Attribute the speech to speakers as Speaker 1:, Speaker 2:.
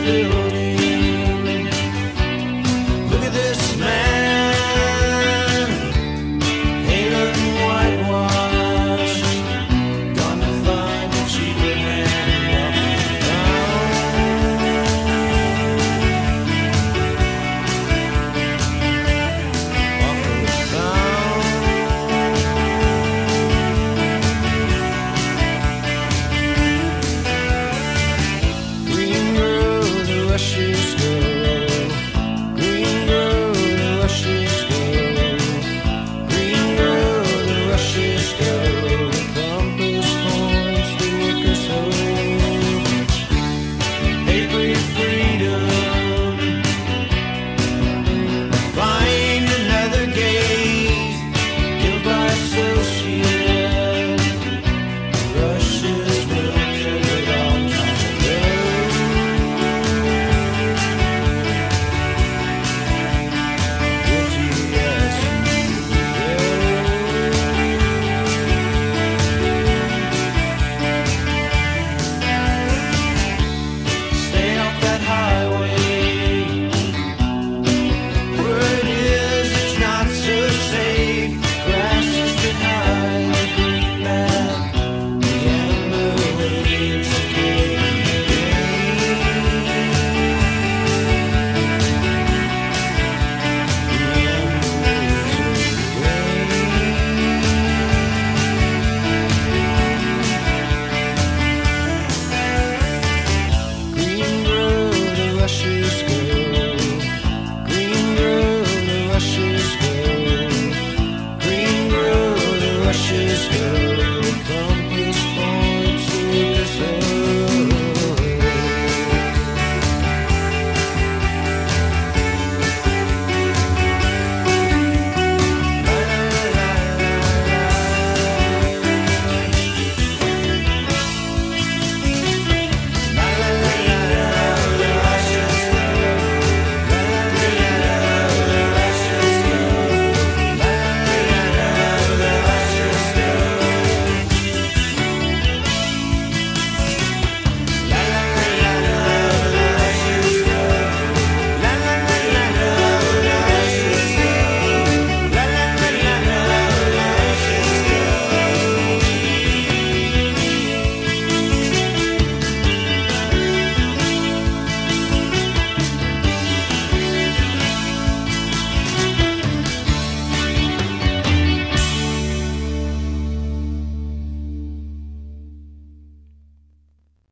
Speaker 1: building. Look at this man, hale and whitewashed, gone to find a cheaper hand. Green road, the rushes go. Green road, the rushes go. Green road, the rushes go. The bumpers points, the workers hoe. Hey, breathe freedom. Find another gate. Killed by associate. Rushes will kill it all time ago. Guilty as you go. Stay off that highway. Word is it's not so safe. Grass is behind the green map. The amber waves again. The amber waves again. Green road, the rushes